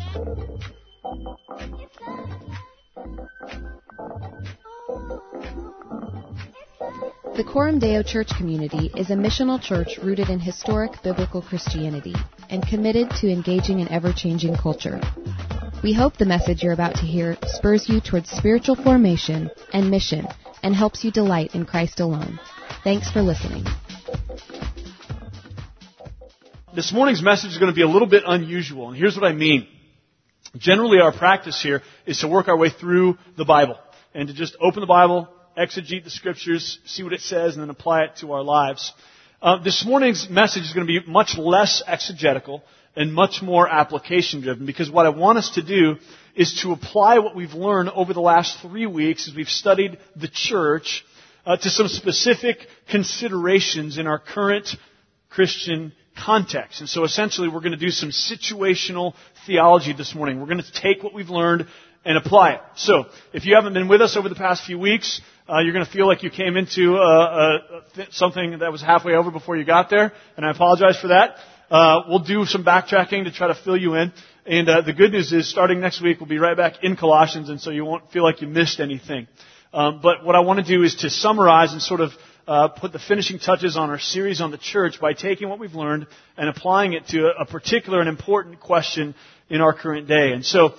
The Coram Deo Church community is a missional church rooted in historic biblical Christianity and committed to engaging an ever-changing culture. We hope the message you're about to hear spurs you towards spiritual formation and mission and helps you delight in Christ alone. Thanks for listening. This morning's message is going to be a little bit unusual, and here's what I mean. Generally, our practice here is to work our way through the Bible and to just open the Bible, exegete the Scriptures, see what it says, and then apply it to our lives. This morning's message is going to be much less exegetical and much more application-driven, because what I want us to do is to apply what we've learned over the last 3 weeks as we've studied the church to some specific considerations in our current Christian context. And so essentially we're going to do some situational theology this morning. We're going to take what we've learned and apply it. So if you haven't been with us over the past few weeks, you're going to feel like you came into something that was halfway over before you got there, and I apologize for that. We'll do some backtracking to try to fill you in. And the good news is, starting next week, we'll be right back in Colossians, and so you won't feel like you missed anything. But what I want to do is to summarize and sort of put the finishing touches on our series on the church by taking what we've learned and applying it to a particular and important question in our current day. And so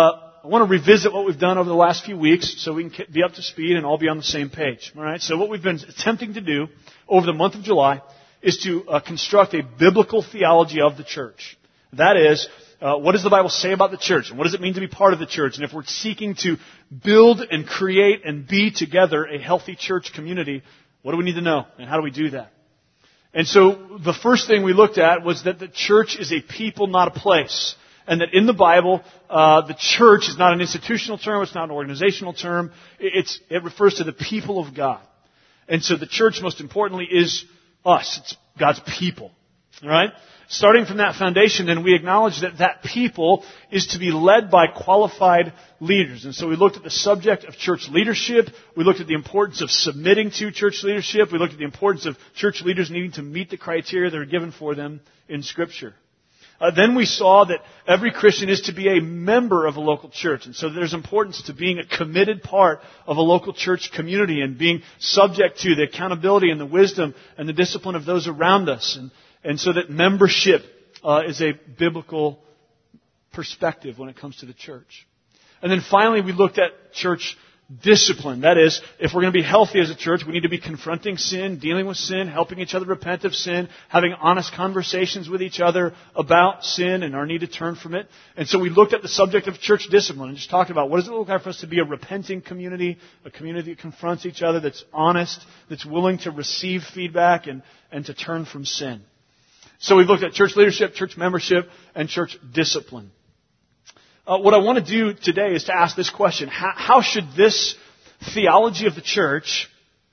I want to revisit what we've done over the last few weeks so we can be up to speed and all be on the same page. All right. So what we've been attempting to do over the month of July is to construct a biblical theology of the church. That is, what does the Bible say about the church? And what does it mean to be part of the church? And if we're seeking to build and create and be together a healthy church community, what do we need to know? And how do we do that? And so the first thing we looked at was that the church is a people, not a place. And that in the Bible, the church is not an institutional term, it's not an organizational term. It refers to the people of God. And so the church, most importantly, is us. It's God's people. All right? Starting from that foundation, then we acknowledge that that people is to be led by qualified leaders. And so we looked at the subject of church leadership. We looked at the importance of submitting to church leadership. We looked at the importance of church leaders needing to meet the criteria that are given for them in Scripture. Then we saw that every Christian is to be a member of a local church. And so there's importance to being a committed part of a local church community and being subject to the accountability and the wisdom and the discipline of those around us. And so that membership is a biblical perspective when it comes to the church. And then finally we looked at church discipline. That is, if we're going to be healthy as a church, we need to be confronting sin, dealing with sin, helping each other repent of sin, having honest conversations with each other about sin and our need to turn from it. And so we looked at the subject of church discipline and just talked about what does it look like for us to be a repenting community, a community that confronts each other, that's honest, that's willing to receive feedback and to turn from sin. So we've looked at church leadership, church membership, and church discipline. What I want to do today is to ask this question. How should this theology of the church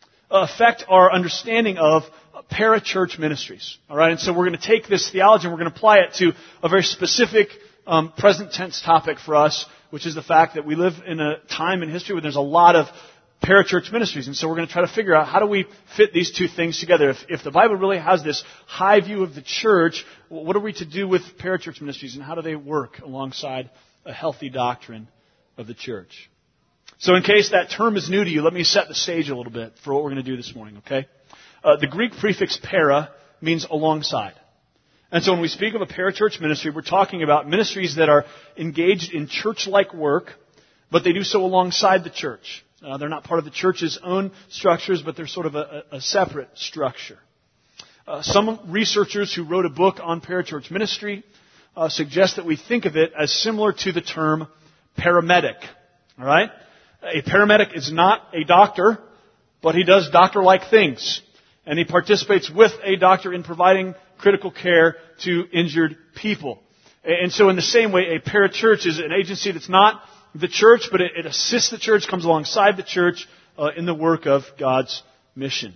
affect our understanding of parachurch ministries? All right, and so we're going to take this theology and we're going to apply it to a very specific present tense topic for us, which is the fact that we live in a time in history where there's a lot of parachurch ministries. And so we're going to try to figure out how do we fit these two things together. If the Bible really has this high view of the church, what are we to do with parachurch ministries and how do they work alongside a healthy doctrine of the church? So in case that term is new to you, let me set the stage a little bit for what we're going to do this morning, okay? The Greek prefix para means alongside. And so when we speak of a parachurch ministry, we're talking about ministries that are engaged in church-like work, but they do so alongside the church. They're not part of the church's own structures, but they're sort of a separate structure. Some researchers who wrote a book on parachurch ministry suggest that we think of it as similar to the term paramedic. All right? A paramedic is not a doctor, but he does doctor-like things. And he participates with a doctor in providing critical care to injured people. And so in the same way, a parachurch is an agency that's not the church, but it assists the church, comes alongside the church in the work of God's mission.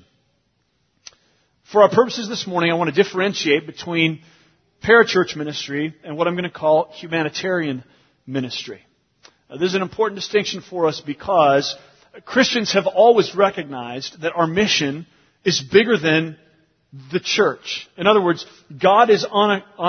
For our purposes this morning, I want to differentiate between parachurch ministry and what I'm going to call humanitarian ministry. This is an important distinction for us because Christians have always recognized that our mission is bigger than the church. In other words, God is on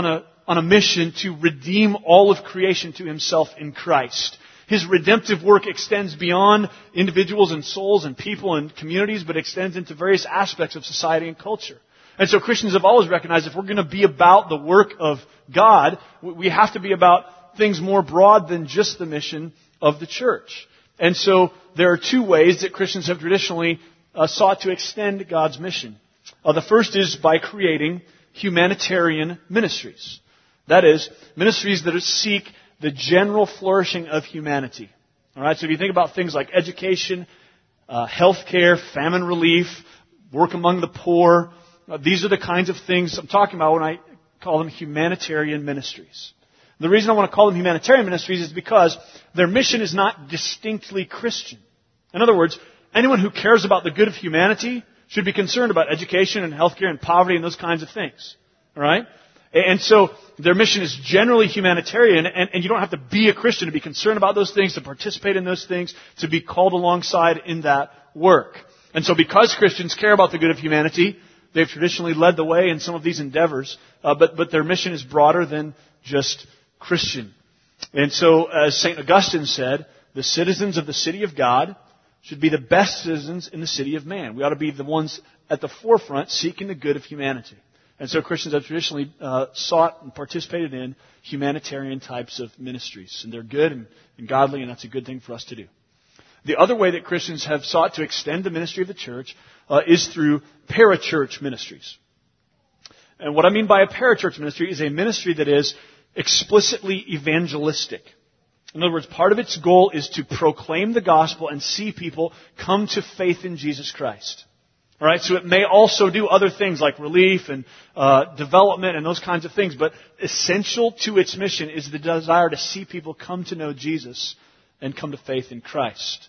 on a mission to redeem all of creation to himself in Christ. His redemptive work extends beyond individuals and souls and people and communities, but extends into various aspects of society and culture. And so Christians have always recognized if we're going to be about the work of God, we have to be about things more broad than just the mission of the church. And so there are two ways that Christians have traditionally sought to extend God's mission. The first is by creating humanitarian ministries. That is, ministries that seek the general flourishing of humanity. All right. So if you think about things like education, healthcare, famine relief, work among the poor, these are the kinds of things I'm talking about when I call them humanitarian ministries. The reason I want to call them humanitarian ministries is because their mission is not distinctly Christian. In other words, anyone who cares about the good of humanity should be concerned about education and healthcare and poverty and those kinds of things. All right? And so their mission is generally humanitarian, and you don't have to be a Christian to be concerned about those things, to participate in those things, to be called alongside in that work. And so because Christians care about the good of humanity, they've traditionally led the way in some of these endeavors, but their mission is broader than just Christian. And so, as St. Augustine said, the citizens of the city of God should be the best citizens in the city of man. We ought to be the ones at the forefront seeking the good of humanity. And so Christians have traditionally sought and participated in humanitarian types of ministries. And they're good and godly, and that's a good thing for us to do. The other way that Christians have sought to extend the ministry of the church is through parachurch ministries. And what I mean by a parachurch ministry is a ministry that is explicitly evangelistic. In other words, part of its goal is to proclaim the gospel and see people come to faith in Jesus Christ. All right, so it may also do other things like relief and development and those kinds of things, but essential to its mission is the desire to see people come to know Jesus and come to faith in Christ.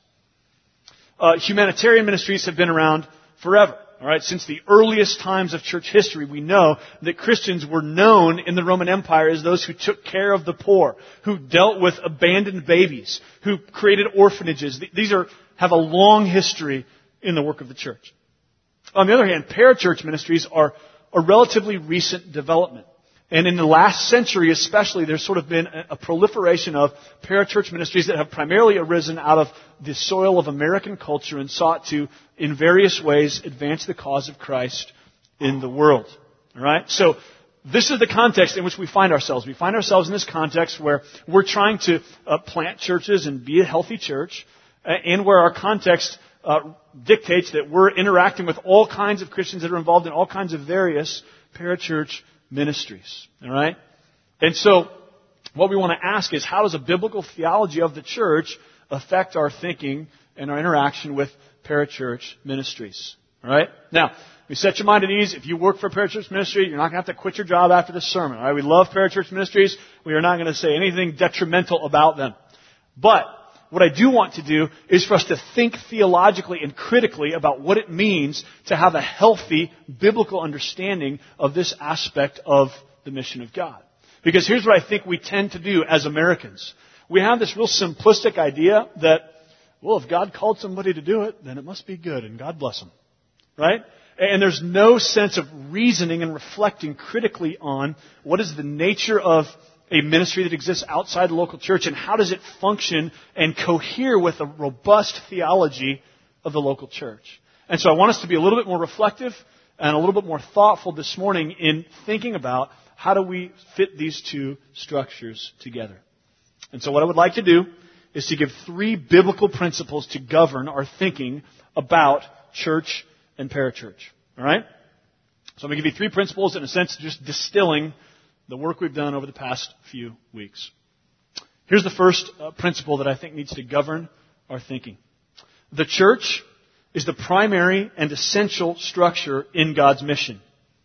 Humanitarian ministries have been around forever. All right, since the earliest times of church history, we know that Christians were known in the Roman Empire as those who took care of the poor, who dealt with abandoned babies, who created orphanages. These have a long history in the work of the church. On the other hand, parachurch ministries are a relatively recent development. And in the last century especially, there's sort of been a proliferation of parachurch ministries that have primarily arisen out of the soil of American culture and sought to, in various ways, advance the cause of Christ in the world. All right? So this is the context in which we find ourselves. We find ourselves in this context where we're trying to plant churches and be a healthy church, and where our context dictates that we're interacting with all kinds of Christians that are involved in all kinds of various parachurch ministries. All right? And so what we want to ask is, how does a biblical theology of the church affect our thinking and our interaction with parachurch ministries? All right? Now, we set your mind at ease. If you work for a parachurch ministry, you're not going to have to quit your job after this sermon. All right? We love parachurch ministries. We are not going to say anything detrimental about them. But what I do want to do is for us to think theologically and critically about what it means to have a healthy biblical understanding of this aspect of the mission of God. Because here's what I think we tend to do as Americans. We have this real simplistic idea that, well, if God called somebody to do it, then it must be good, and God bless them. Right? And there's no sense of reasoning and reflecting critically on what is the nature of a ministry that exists outside the local church, and how does it function and cohere with a robust theology of the local church. And so I want us to be a little bit more reflective and a little bit more thoughtful this morning in thinking about how do we fit these two structures together. And so what I would like to do is to give 3 biblical principles to govern our thinking about church and parachurch. All right? So I'm going to give you 3 principles, in a sense, just distilling the work we've done over the past few weeks. Here's the first principle that I think needs to govern our thinking. The church is the primary and essential structure in God's mission.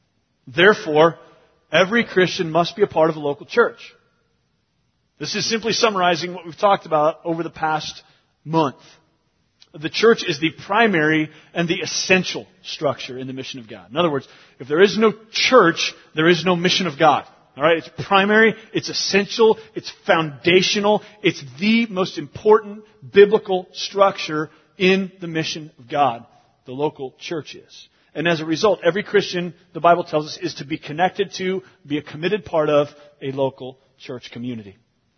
Therefore, every Christian must be a part of a local church. This is simply summarizing what we've talked about over the past month. The church is the primary and the essential structure in the mission of God. In other words, if there is no church, there is no mission of God. All right, it's primary, it's essential, it's foundational, it's the most important biblical structure in the mission of God, the local church is. And as a result, every Christian, the Bible tells us, is to be connected to, be a committed part of a local church community.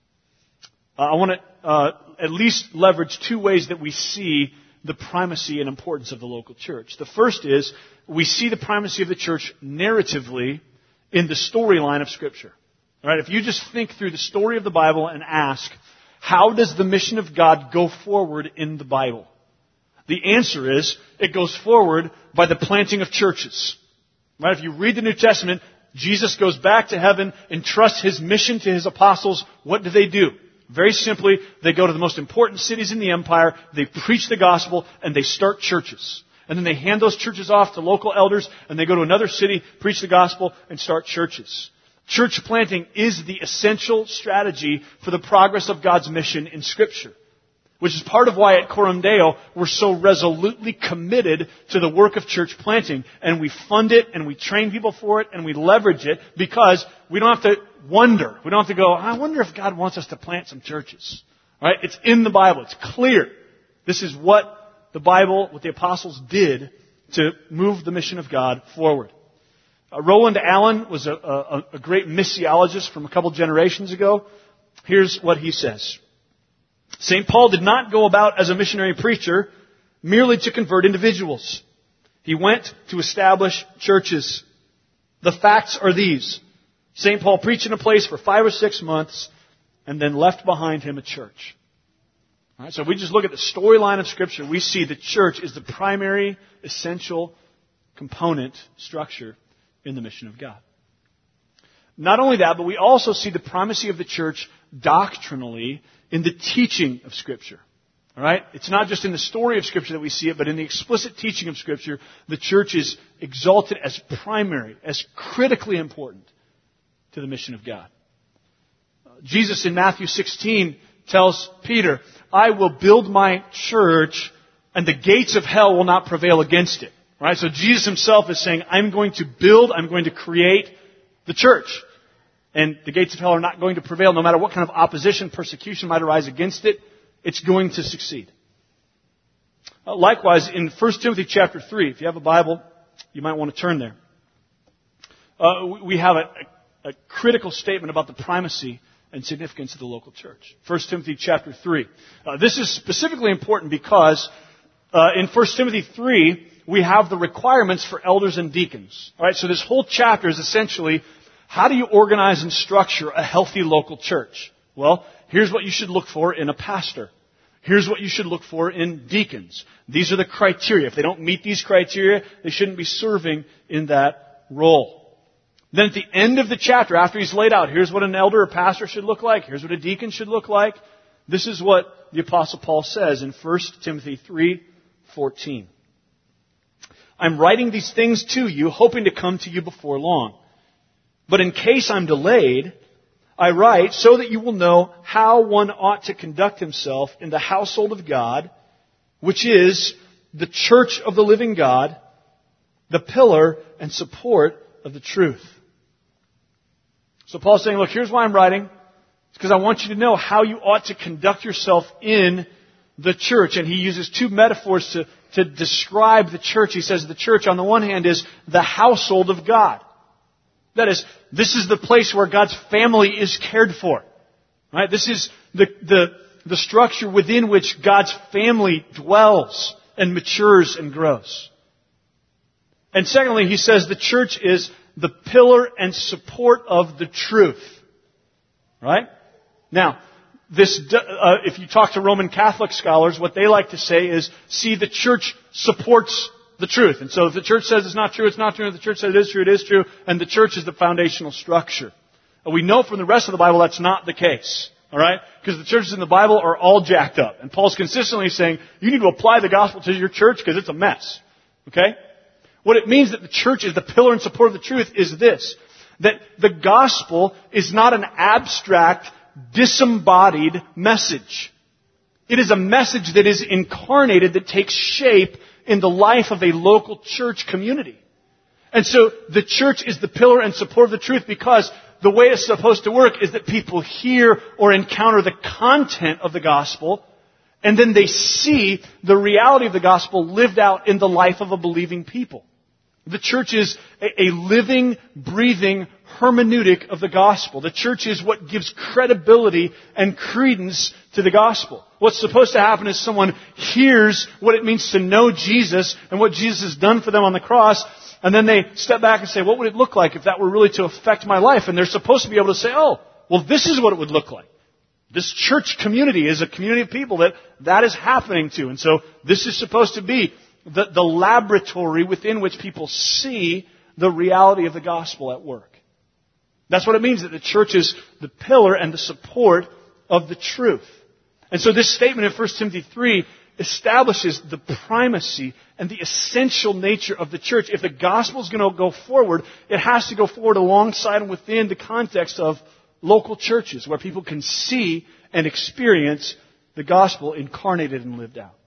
I want to at least leverage two ways that we see the primacy and importance of the local church. The first is we see the primacy of the church narratively in the storyline of Scripture. All right, if you just think through the story of the Bible and ask, how does the mission of God go forward in the Bible? The answer is, it goes forward by the planting of churches. Right? If you read the New Testament, Jesus goes back to heaven and trusts His mission to His apostles. What do? Very simply, they go to the most important cities in the empire, they preach the gospel, and they start churches. And then they hand those churches off to local elders, and they go to another city, preach the gospel, and start churches. Church planting is the essential strategy for the progress of God's mission in Scripture. Which is part of why at Coram Deo we're so resolutely committed to the work of church planting. And we fund it, and we train people for it, and we leverage it, because we don't have to wonder. We don't have to go, I wonder if God wants us to plant some churches. Right? It's in the Bible. It's clear. This is what the Bible, what the apostles did to move the mission of God forward. Roland Allen was a great missiologist from a couple generations ago. Here's what he says. St. Paul did not go about as a missionary preacher merely to convert individuals. He went to establish churches. The facts are these. St. Paul preached in a place for 5 or 6 months and then left behind him a church. All right, so if we just look at the storyline of Scripture, we see the church is the primary, essential component, structure in the mission of God. Not only that, but we also see the primacy of the church doctrinally in the teaching of Scripture. All right? It's not just in the story of Scripture that we see it, but in the explicit teaching of Scripture, the church is exalted as primary, as critically important to the mission of God. Jesus in Matthew 16 tells Peter, I will build my church, and the gates of hell will not prevail against it. All right? So Jesus himself is saying, I'm going to create the church. And the gates of hell are not going to prevail. No matter what kind of opposition, persecution might arise against it, it's going to succeed. Likewise, in 1 Timothy chapter 3, if you have a Bible, you might want to turn there. We have a critical statement about the primacy and significance of the local church. 1 Timothy chapter 3. This is specifically important because in 1 Timothy 3, we have the requirements for elders and deacons. All right, so this whole chapter is essentially, how do you organize and structure a healthy local church? Well, here's what you should look for in a pastor. Here's what you should look for in deacons. These are the criteria. If they don't meet these criteria, they shouldn't be serving in that role. Then at the end of the chapter, after he's laid out, here's what an elder or pastor should look like. Here's what a deacon should look like. This is what the Apostle Paul says in 1 Timothy 3:14. I'm writing these things to you, hoping to come to you before long. But in case I'm delayed, I write so that you will know how one ought to conduct himself in the household of God, which is the church of the living God, the pillar and support of the truth. So Paul's saying, look, here's why I'm writing. It's because I want you to know how you ought to conduct yourself in the church. And he uses two metaphors to describe the church. He says the church, on the one hand, is the household of God. That is, this is the place where God's family is cared for. Right? This is the structure within which God's family dwells and matures and grows. And secondly, he says the church is the pillar and support of the truth. Right? Now, if you talk to Roman Catholic scholars, what they like to say is, see, the church supports the truth. And so if the church says it's not true, it's not true. If the church says it is true. And the church is the foundational structure. And we know from the rest of the Bible that's not the case. All right? Because the churches in the Bible are all jacked up. And Paul's consistently saying, you need to apply the gospel to your church because it's a mess. Okay? What it means that the church is the pillar and support of the truth is this. That the gospel is not an abstract, disembodied message. It is a message that is incarnated, that takes shape in the life of a local church community. And so the church is the pillar and support of the truth because the way it's supposed to work is that people hear or encounter the content of the gospel, and then they see the reality of the gospel lived out in the life of a believing people. The church is a living, breathing hermeneutic of the gospel. The church is what gives credibility and credence to the gospel. What's supposed to happen is someone hears what it means to know Jesus and what Jesus has done for them on the cross, and then they step back and say, what would it look like if that were really to affect my life? And they're supposed to be able to say, oh, well, this is what it would look like. This church community is a community of people that is happening to. And so this is supposed to be the laboratory within which people see the reality of the gospel at work. That's what it means that the church is the pillar and the support of the truth. And so this statement in 1 Timothy 3 establishes the primacy and the essential nature of the church. If the gospel is going to go forward, it has to go forward alongside and within the context of local churches where people can see and experience the gospel incarnated and lived out.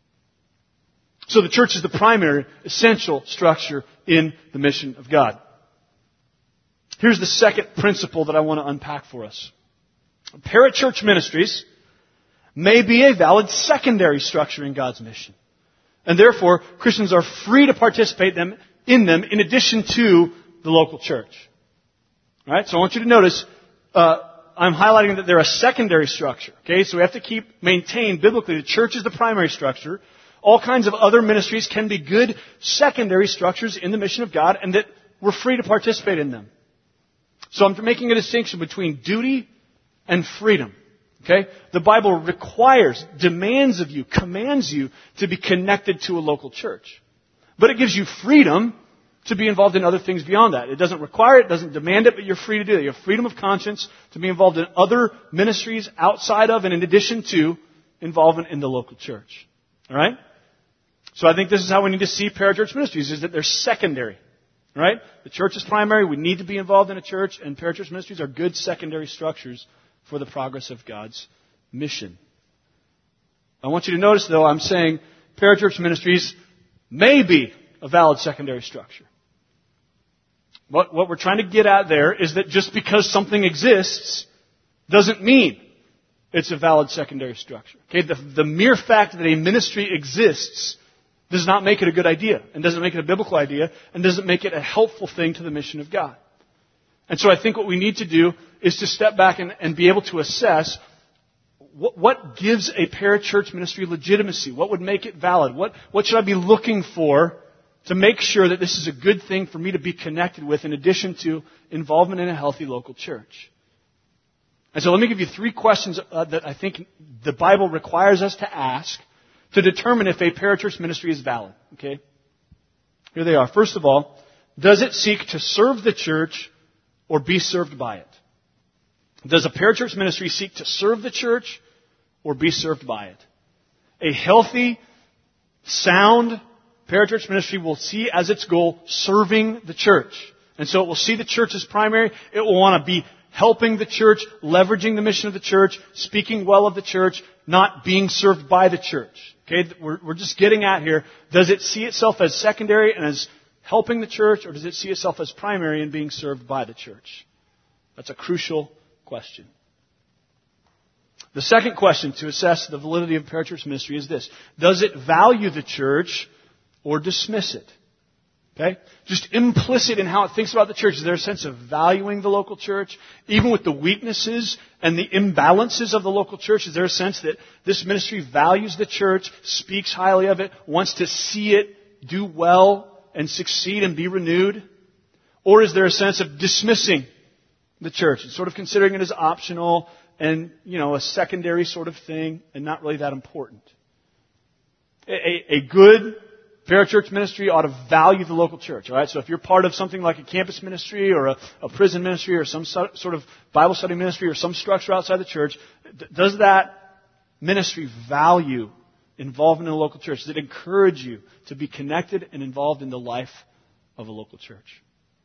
So the church is the primary, essential structure in the mission of God. Here's the second principle that I want to unpack for us. Parachurch ministries may be a valid secondary structure in God's mission. And therefore, Christians are free to participate in them in addition to the local church. All right? So I want you to notice, I'm highlighting that they're a secondary structure. Okay? So we have to maintain biblically the church is the primary structure. All kinds of other ministries can be good secondary structures in the mission of God, and that we're free to participate in them. So I'm making a distinction between duty and freedom. Okay? The Bible requires, demands of you, commands you to be connected to a local church. But it gives you freedom to be involved in other things beyond that. It doesn't require it, doesn't demand it, but you're free to do it. You have freedom of conscience to be involved in other ministries outside of and in addition to involvement in the local church. All right? So I think this is how we need to see parachurch ministries, is that they're secondary. Right? The church is primary. We need to be involved in a church, and parachurch ministries are good secondary structures for the progress of God's mission. I want you to notice, though, I'm saying parachurch ministries may be a valid secondary structure. What we're trying to get at there is that just because something exists doesn't mean it's a valid secondary structure. Okay? The mere fact that a ministry exists does not make it a good idea, and doesn't make it a biblical idea, and doesn't make it a helpful thing to the mission of God. And so I think what we need to do is to step back and be able to assess what gives a parachurch ministry legitimacy? What would make it valid? What should I be looking for to make sure that this is a good thing for me to be connected with in addition to involvement in a healthy local church? And so let me give you 3 questions that I think the Bible requires us to ask to determine if a parachurch ministry is valid. Okay? Here they are. First of all, does it seek to serve the church or be served by it? Does a parachurch ministry seek to serve the church or be served by it? A healthy, sound parachurch ministry will see as its goal serving the church. And so it will see the church as primary. It will want to be helping the church, leveraging the mission of the church, speaking well of the church, not being served by the church. Okay, we're just getting at here, does it see itself as secondary and as helping the church, or does it see itself as primary and being served by the church? That's a crucial question. The second question to assess the validity of parachurch ministry is this: does it value the church or dismiss it? Okay? Just implicit in how it thinks about the church, is there a sense of valuing the local church? Even with the weaknesses and the imbalances of the local church, is there a sense that this ministry values the church, speaks highly of it, wants to see it do well and succeed and be renewed? Or is there a sense of dismissing the church and sort of considering it as optional and, a secondary sort of thing and not really that important? A good parachurch ministry ought to value the local church, all right? So if you're part of something like a campus ministry or a prison ministry or some sort of Bible study ministry or some structure outside the church, does that ministry value involvement in a local church? Does it encourage you to be connected and involved in the life of a local church?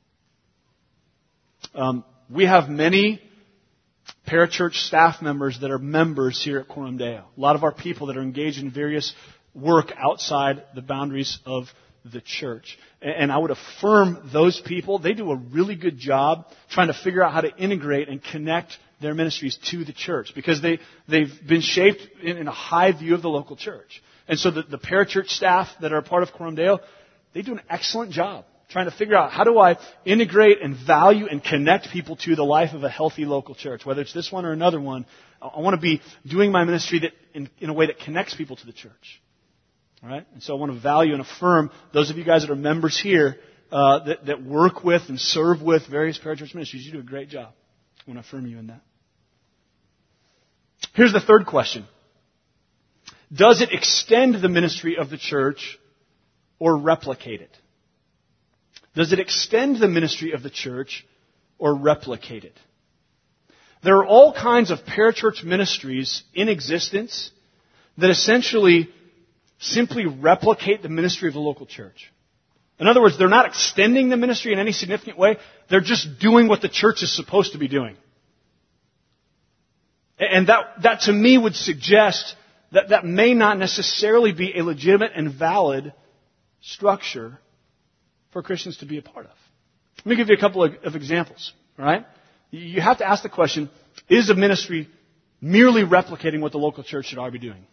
We have many parachurch staff members that are members here at Coram Deo. A lot of our people that are engaged in various work outside the boundaries of the church. And I would affirm those people, they do a really good job trying to figure out how to integrate and connect their ministries to the church, because they've been shaped in a high view of the local church. And so the parachurch staff that are a part of Coram Deo, they do an excellent job trying to figure out how do I integrate and value and connect people to the life of a healthy local church, whether it's this one or another one. I want to be doing my ministry that in a way that connects people to the church. All right? And so I want to value and affirm those of you guys that are members here that work with and serve with various parachurch ministries. You do a great job. I want to affirm you in that. Here's the third question. Does it extend the ministry of the church or replicate it? Does it extend the ministry of the church or replicate it? There are all kinds of parachurch ministries in existence that essentially simply replicate the ministry of the local church. In other words, they're not extending the ministry in any significant way. They're just doing what the church is supposed to be doing. And that to me would suggest that may not necessarily be a legitimate and valid structure for Christians to be a part of. Let me give you a couple of examples. All right? You have to ask the question, is a ministry merely replicating what the local church should already be doing?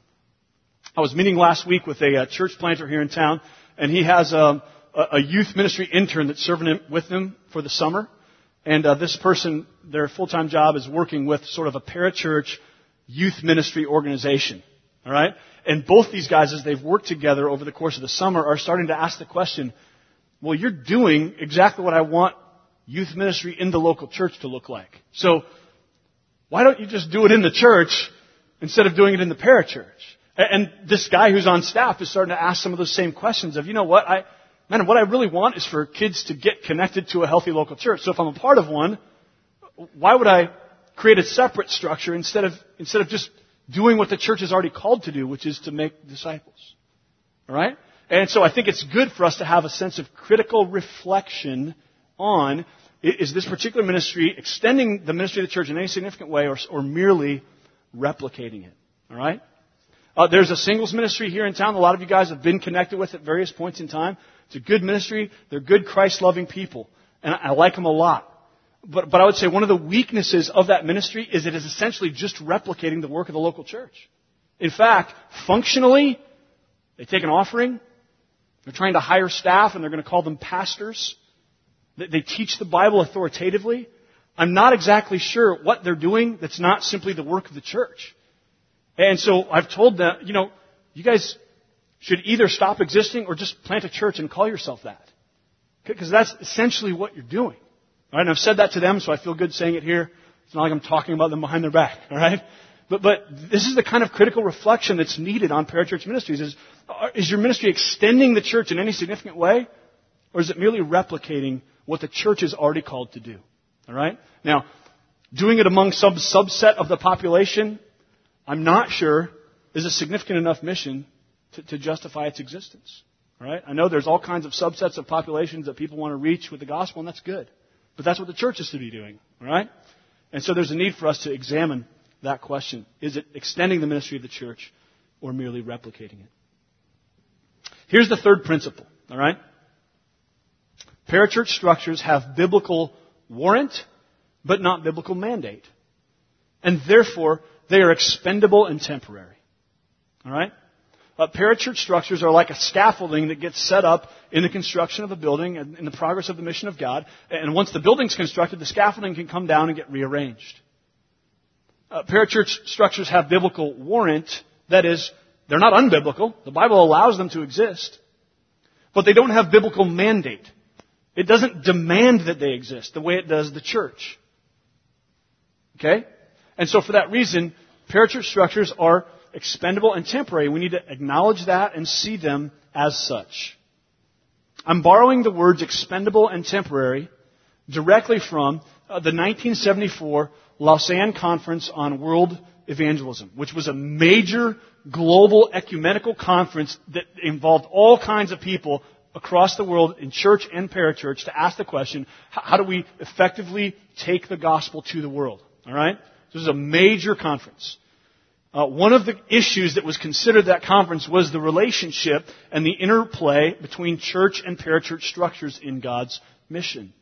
I was meeting last week with a church planter here in town, and he has a youth ministry intern that's serving with him for the summer. And this person, their full-time job is working with sort of a parachurch youth ministry organization. All right? And both these guys, as they've worked together over the course of the summer, are starting to ask the question, well, you're doing exactly what I want youth ministry in the local church to look like. So why don't you just do it in the church instead of doing it in the parachurch? And this guy who's on staff is starting to ask some of those same questions of, you know what, what I really want is for kids to get connected to a healthy local church. So if I'm a part of one, why would I create a separate structure instead of just doing what the church is already called to do, which is to make disciples? All right? And so I think it's good for us to have a sense of critical reflection on, is this particular ministry extending the ministry of the church in any significant way or merely replicating it? All right? There's a singles ministry here in town. A lot of you guys have been connected with at various points in time. It's a good ministry. They're good Christ-loving people. And I like them a lot. But I would say one of the weaknesses of that ministry is it is essentially just replicating the work of the local church. In fact, functionally, they take an offering. They're trying to hire staff, and they're going to call them pastors. They teach the Bible authoritatively. I'm not exactly sure what they're doing that's not simply the work of the church. And so I've told them, you guys should either stop existing or just plant a church and call yourself that. Because that's essentially what you're doing. All right, and I've said that to them, so I feel good saying it here. It's not like I'm talking about them behind their back. All right? But this is the kind of critical reflection that's needed on parachurch ministries. Is your ministry extending the church in any significant way? Or is it merely replicating what the church is already called to do? All right? Now, doing it among some subset of the population, I'm not sure is a significant enough mission to justify its existence. All right? I know there's all kinds of subsets of populations that people want to reach with the gospel, and that's good. But that's what the church is to be doing. All right? And so there's a need for us to examine that question. Is it extending the ministry of the church or merely replicating it? Here's the third principle. All right? Parachurch structures have biblical warrant, but not biblical mandate. And therefore, they are expendable and temporary. All right? Parachurch structures are like a scaffolding that gets set up in the construction of a building and in the progress of the mission of God. And once the building's constructed, the scaffolding can come down and get rearranged. Parachurch structures have biblical warrant. That is, they're not unbiblical. The Bible allows them to exist. But they don't have biblical mandate. It doesn't demand that they exist the way it does the church. Okay? And so for that reason, parachurch structures are expendable and temporary. We need to acknowledge that and see them as such. I'm borrowing the words expendable and temporary directly from the 1974 Lausanne Conference on World Evangelism, which was a major global ecumenical conference that involved all kinds of people across the world in church and parachurch to ask the question, how do we effectively take the gospel to the world? All right? This is a major conference. One of the issues that was considered at that conference was the relationship and the interplay between church and parachurch structures in God's mission.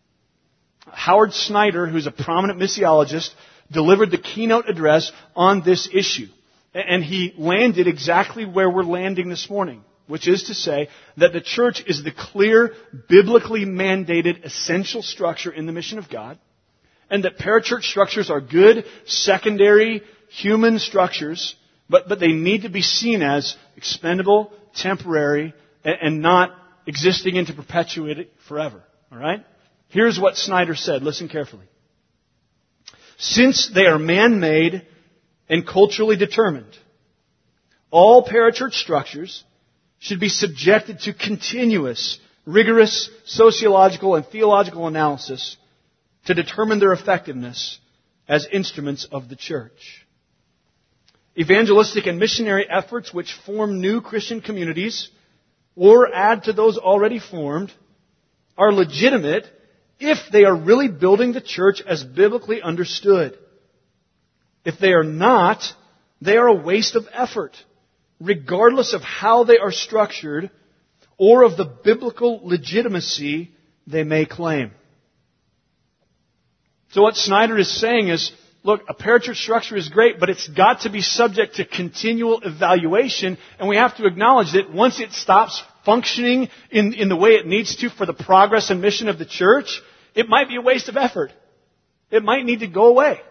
Howard Snyder, who's a prominent missiologist, delivered the keynote address on this issue. And he landed exactly where we're landing this morning, which is to say that the church is the clear, biblically mandated, essential structure in the mission of God, and that parachurch structures are good, secondary, human structures, but they need to be seen as expendable, temporary, and not existing and to perpetuate it forever. All right? Here's what Snyder said. Listen carefully. Since they are man-made and culturally determined, all parachurch structures should be subjected to continuous, rigorous sociological and theological analysis to determine their effectiveness as instruments of the church. Evangelistic and missionary efforts which form new Christian communities or add to those already formed are legitimate if they are really building the church as biblically understood. If they are not, they are a waste of effort, regardless of how they are structured or of the biblical legitimacy they may claim. So what Snyder is saying is, look, a parachurch structure is great, but it's got to be subject to continual evaluation, and we have to acknowledge that once it stops functioning in the way it needs to for the progress and mission of the church, it might be a waste of effort. It might need to go away.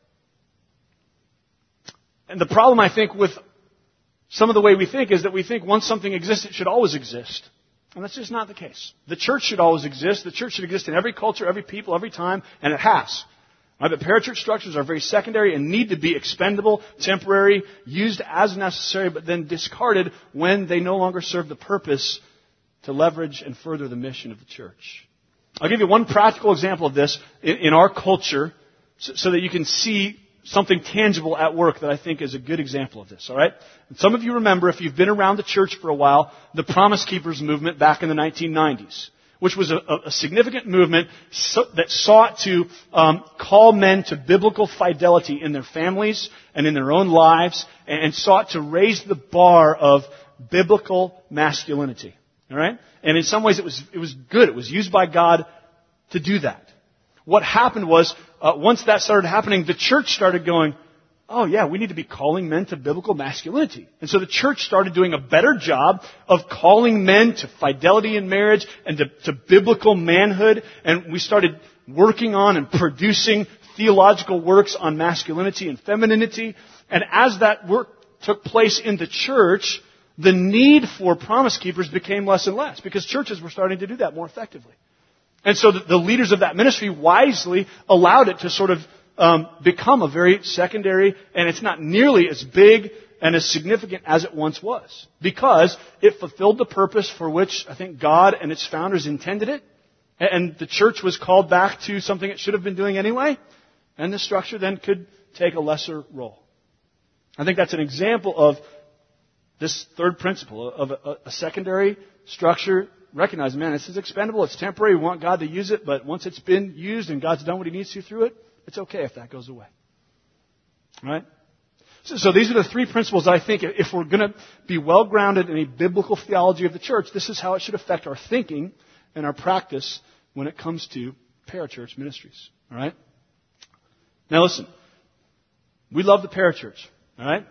And the problem, I think, with some of the way we think is that we think once something exists, it should always exist. And that's just not the case. The church should always exist. The church should exist in every culture, every people, every time, and it has. Right? But parachurch structures are very secondary and need to be expendable, temporary, used as necessary, but then discarded when they no longer serve the purpose to leverage and further the mission of the church. I'll give you one practical example of this in our culture so that you can see something tangible at work that I think is a good example of this, all right? And some of you remember, if you've been around the church for a while, the Promise Keepers movement back in the 1990s, which was a significant movement that sought to call men to biblical fidelity in their families and in their own lives, and sought to raise the bar of biblical masculinity, all right? And in some ways it was good. It was used by God to do that. What happened was, once that started happening, the church started going, oh yeah, we need to be calling men to biblical masculinity. And so the church started doing a better job of calling men to fidelity in marriage and to biblical manhood. And we started working on and producing theological works on masculinity and femininity. And as that work took place in the church, the need for Promise Keepers became less and less because churches were starting to do that more effectively. And so the leaders of that ministry wisely allowed it to sort of become a very secondary, and it's not nearly as big and as significant as it once was. Because it fulfilled the purpose for which I think God and its founders intended it, and the church was called back to something it should have been doing anyway, and the structure then could take a lesser role. I think that's an example of this third principle of a secondary structure. Recognize, man, this is expendable, it's temporary, we want God to use it, but once it's been used and God's done what He needs to through it, it's okay if that goes away. Right? So these are the three principles I think if we're going to be well-grounded in a biblical theology of the church, this is how it should affect our thinking and our practice when it comes to parachurch ministries. All right? Now listen, we love the parachurch. All right?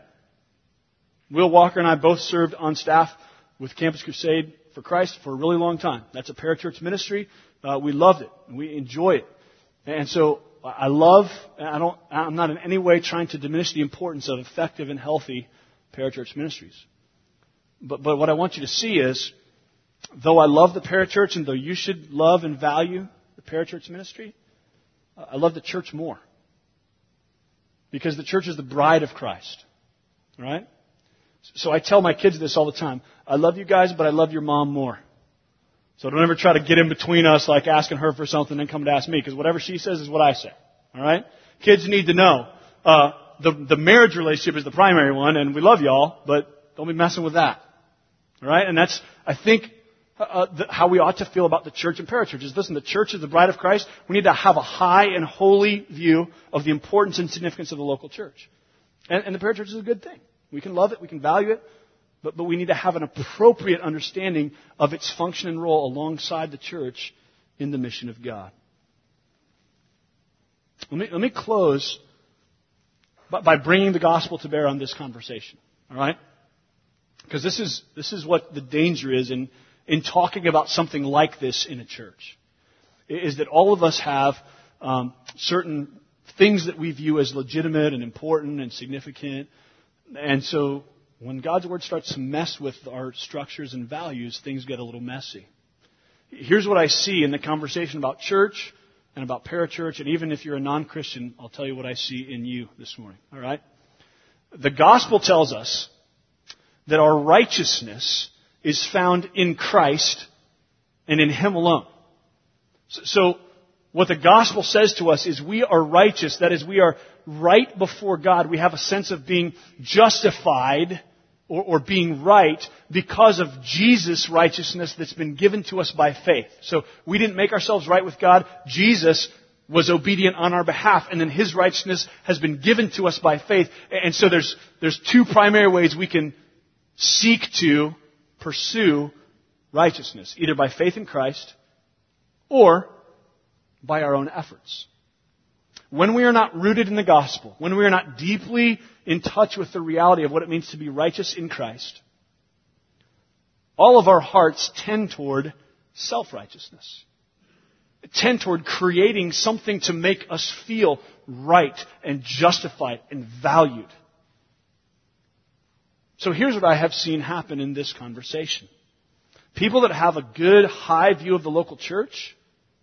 Will Walker and I both served on staff with Campus Crusade for Christ for a really long time. That's a parachurch ministry. We loved it. We enjoy it. And so I'm not in any way trying to diminish the importance of effective and healthy parachurch ministries. But what I want you to see is, though I love the parachurch and though you should love and value the parachurch ministry, I love the church more. Because the church is the bride of Christ. Right? So I tell my kids this all the time. I love you guys, but I love your mom more. So don't ever try to get in between us like asking her for something and then come to ask me, because whatever she says is what I say. All right? Kids need to know the marriage relationship is the primary one, and we love y'all, but don't be messing with that. All right? And that's, I think, how we ought to feel about the church and parachurches. Listen, the church is the bride of Christ. We need to have a high and holy view of the importance and significance of the local church. And the parachurch is a good thing. We can love it, we can value it, but we need to have an appropriate understanding of its function and role alongside the church in the mission of God. Let me close by bringing the gospel to bear on this conversation. All right? Because this is what the danger is in talking about something like this in a church. Is that all of us have certain things that we view as legitimate and important and significant. And so when God's Word starts to mess with our structures and values, things get a little messy. Here's what I see in the conversation about church and about parachurch, and even if you're a non-Christian, I'll tell you what I see in you this morning. All right? The gospel tells us that our righteousness is found in Christ and in Him alone. So what the gospel says to us is we are righteous. That is, we are right before God. We have a sense of being justified or being right because of Jesus' righteousness that's been given to us by faith. So we didn't make ourselves right with God. Jesus was obedient on our behalf, and then His righteousness has been given to us by faith. And so there's two primary ways we can seek to pursue righteousness, either by faith in Christ or by our own efforts. When we are not rooted in the gospel, when we are not deeply in touch with the reality of what it means to be righteous in Christ, all of our hearts tend toward self-righteousness. Tend toward creating something to make us feel right and justified and valued. So here's what I have seen happen in this conversation. People that have a good, high view of the local church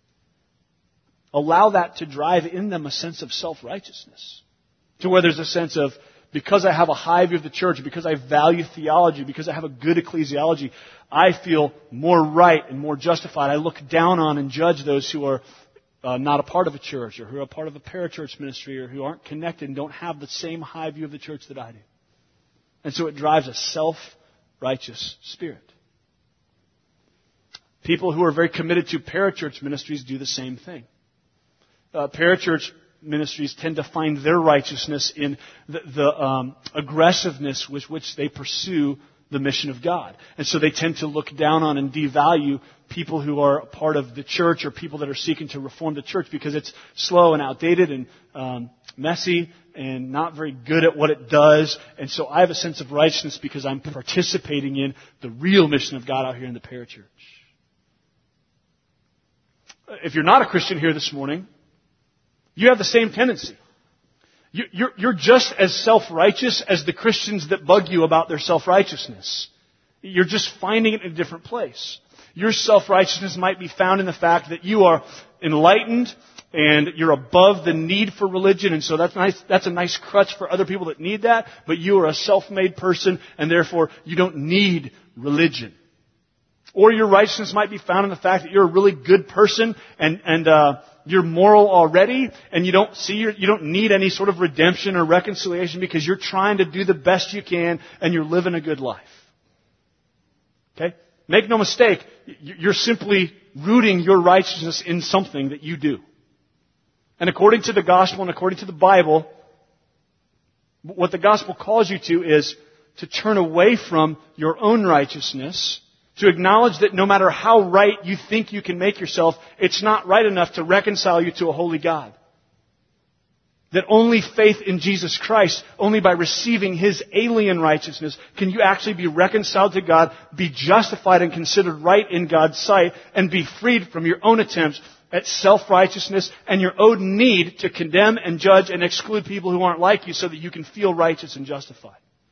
allow that to drive in them a sense of self-righteousness. To where there's a sense of, because I have a high view of the church, because I value theology, because I have a good ecclesiology, I feel more right and more justified. I look down on and judge those who are not a part of a church or who are a part of a parachurch ministry or who aren't connected and don't have the same high view of the church that I do. And so it drives a self-righteous spirit. People who are very committed to parachurch ministries do the same thing. Parachurch ministries tend to find their righteousness in the aggressiveness with which they pursue the mission of God. And so they tend to look down on and devalue people who are a part of the church or people that are seeking to reform the church because it's slow and outdated and messy and not very good at what it does. And so I have a sense of righteousness because I'm participating in the real mission of God out here in the parachurch. If you're not a Christian here this morning, you have the same tendency. You're just as self-righteous as the Christians that bug you about their self-righteousness. You're just finding it in a different place. Your self-righteousness might be found in the fact that you are enlightened and you're above the need for religion, and so that's nice. That's a nice crutch for other people that need that, but you are a self-made person, and therefore you don't need religion. Or your righteousness might be found in the fact that you're a really good person and you're moral already, and you don't need any sort of redemption or reconciliation because you're trying to do the best you can and you're living a good life. Okay? Make no mistake, you're simply rooting your righteousness in something that you do. And according to the gospel and according to the Bible, what the gospel calls you to is to turn away from your own righteousness, to acknowledge that no matter how right you think you can make yourself, it's not right enough to reconcile you to a holy God. That only faith in Jesus Christ, only by receiving His alien righteousness, can you actually be reconciled to God, be justified and considered right in God's sight, and be freed from your own attempts at self-righteousness and your own need to condemn and judge and exclude people who aren't like you so that you can feel righteous and justified.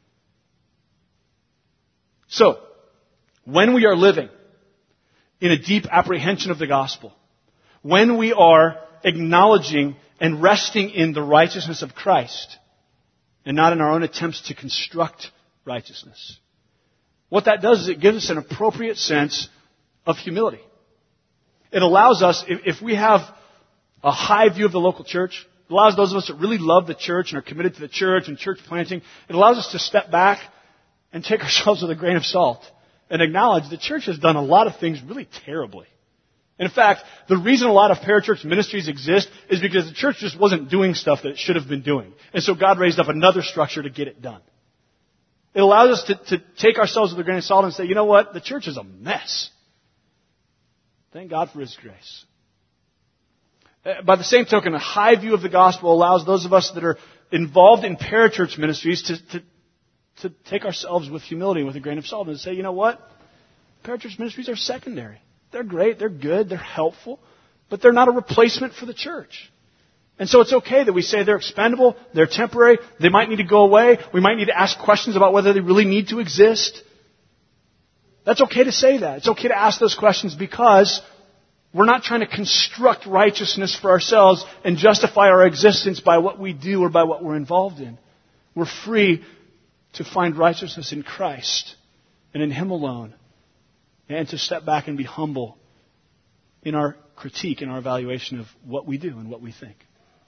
So, when we are living in a deep apprehension of the gospel, when we are acknowledging and resting in the righteousness of Christ and not in our own attempts to construct righteousness, what that does is it gives us an appropriate sense of humility. It allows us, if we have a high view of the local church, it allows those of us that really love the church and are committed to the church and church planting, it allows us to step back and take ourselves with a grain of salt and acknowledge the church has done a lot of things really terribly. In fact, the reason a lot of parachurch ministries exist is because the church just wasn't doing stuff that it should have been doing. And so God raised up another structure to get it done. It allows us to take ourselves with a grain of salt and say, you know what? The church is a mess. Thank God for His grace. By the same token, a high view of the gospel allows those of us that are involved in parachurch ministries to take ourselves with humility and with a grain of salt and say, you know what? Parachurch ministries are secondary. They're great, they're good, they're helpful, but they're not a replacement for the church. And so it's okay that we say they're expendable, they're temporary, they might need to go away, we might need to ask questions about whether they really need to exist. That's okay to say that. It's okay to ask those questions because we're not trying to construct righteousness for ourselves and justify our existence by what we do or by what we're involved in. We're free to find righteousness in Christ and in Him alone, and to step back and be humble in our critique and our evaluation of what we do and what we think.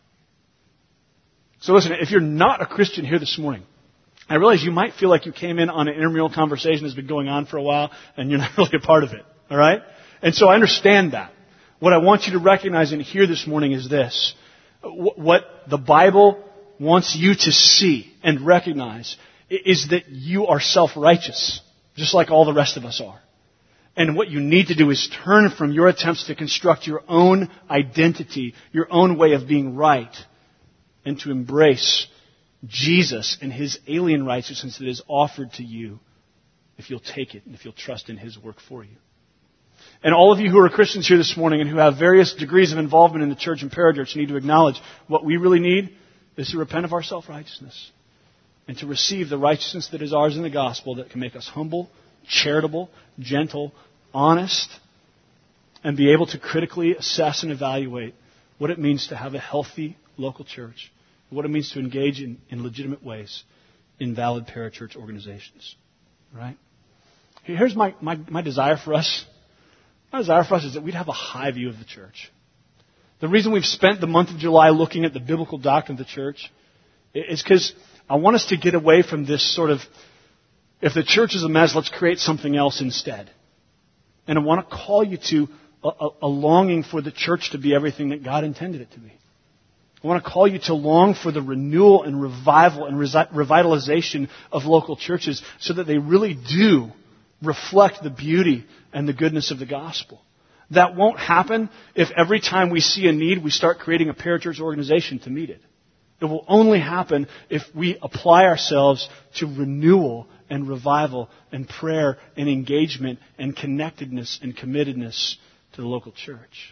So listen, if you're not a Christian here this morning, I realize you might feel like you came in on an intramural conversation that's been going on for a while and you're not really a part of it. All right? And so I understand that. What I want you to recognize and hear this morning is this. What the Bible wants you to see and recognize is that you are self-righteous, just like all the rest of us are. And what you need to do is turn from your attempts to construct your own identity, your own way of being right, and to embrace Jesus and His alien righteousness that is offered to you if you'll take it and if you'll trust in His work for you. And all of you who are Christians here this morning and who have various degrees of involvement in the church and parachurch need to acknowledge what we really need is to repent of our self-righteousness and to receive the righteousness that is ours in the gospel that can make us humble, charitable, gentle, honest, and be able to critically assess and evaluate what it means to have a healthy local church, what it means to engage in legitimate ways in valid parachurch organizations. Right? Here's my desire for us. My desire for us is that we'd have a high view of the church. The reason we've spent the month of July looking at the biblical doctrine of the church is because I want us to get away from this sort of, if the church is a mess, let's create something else instead. And I want to call you to a longing for the church to be everything that God intended it to be. I want to call you to long for the renewal and revival and revitalization of local churches so that they really do reflect the beauty and the goodness of the gospel. That won't happen if every time we see a need, we start creating a parachurch organization to meet it. It will only happen if we apply ourselves to renewal and revival and prayer and engagement and connectedness and committedness to the local church.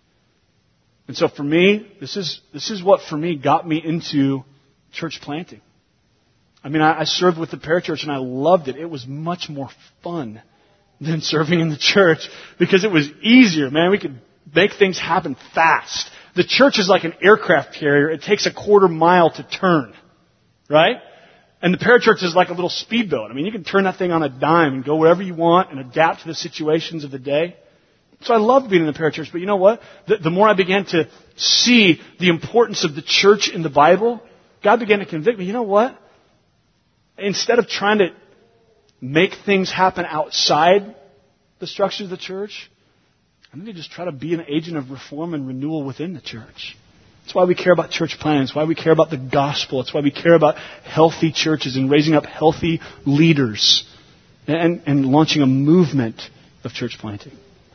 And so for me, this is what for me got me into church planting. I mean, I served with the parachurch and I loved it. It was much more fun than serving in the church because it was easier, man. We could make things happen fast. The church is like an aircraft carrier. It takes a quarter mile to turn, right? And the parachurch is like a little speedboat. I mean, you can turn that thing on a dime and go wherever you want and adapt to the situations of the day. So I loved being in the parachurch, but you know what? The more I began to see the importance of the church in the Bible, God began to convict me. You know what? Instead of trying to make things happen outside the structures of the church, I need to just try to be an agent of reform and renewal within the church. That's why we care about church planting. It's why we care about the gospel. It's why we care about healthy churches and raising up healthy leaders and launching a movement of church planting.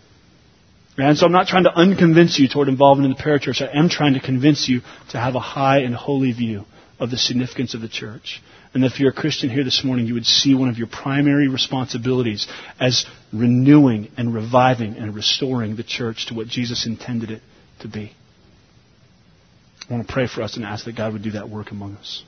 And so I'm not trying to unconvince you toward involvement in the parachurch. I am trying to convince you to have a high and holy view of the significance of the church. And if you're a Christian here this morning, you would see one of your primary responsibilities as renewing and reviving and restoring the church to what Jesus intended it to be. I want to pray for us and ask that God would do that work among us.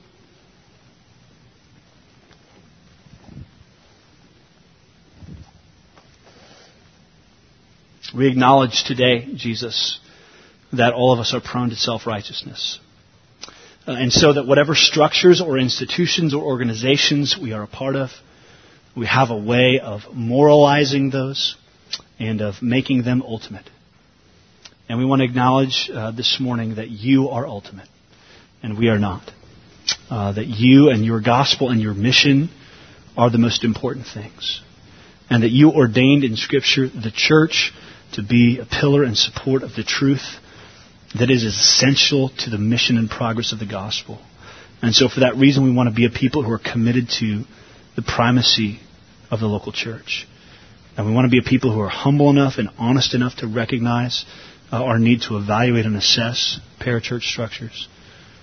We acknowledge today, Jesus, that all of us are prone to self-righteousness. And so that whatever structures or institutions or organizations we are a part of, we have a way of moralizing those and of making them ultimate. And we want to acknowledge this morning that you are ultimate and we are not. That you and your gospel and your mission are the most important things. And that you ordained in Scripture the church to be a pillar and support of the truth that is essential to the mission and progress of the gospel. And so for that reason, we want to be a people who are committed to the primacy of the local church. And we want to be a people who are humble enough and honest enough to recognize our need to evaluate and assess parachurch structures.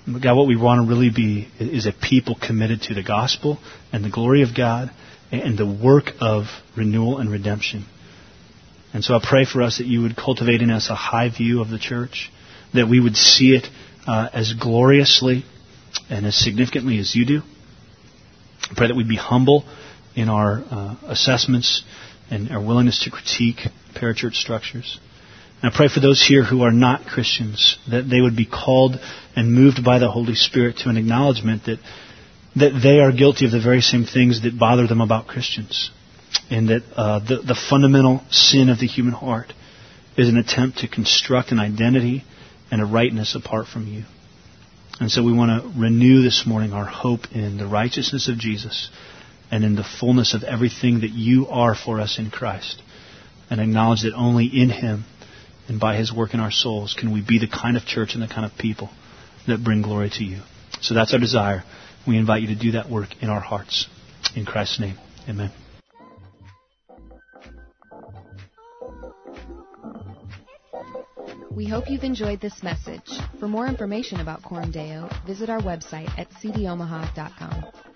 God, what we want to really be is a people committed to the gospel and the glory of God and the work of renewal and redemption. And so I pray for us that you would cultivate in us a high view of the church, that we would see it as gloriously and as significantly as you do. I pray that we'd be humble in our assessments and our willingness to critique parachurch structures. And I pray for those here who are not Christians, that they would be called and moved by the Holy Spirit to an acknowledgement that they are guilty of the very same things that bother them about Christians. And that the fundamental sin of the human heart is an attempt to construct an identity and a rightness apart from you. And so we want to renew this morning our hope in the righteousness of Jesus and in the fullness of everything that you are for us in Christ. And acknowledge that only in Him and by His work in our souls can we be the kind of church and the kind of people that bring glory to you. So that's our desire. We invite you to do that work in our hearts. In Christ's name, amen. We hope you've enjoyed this message. For more information about Coram Deo, visit our website at cdomaha.com.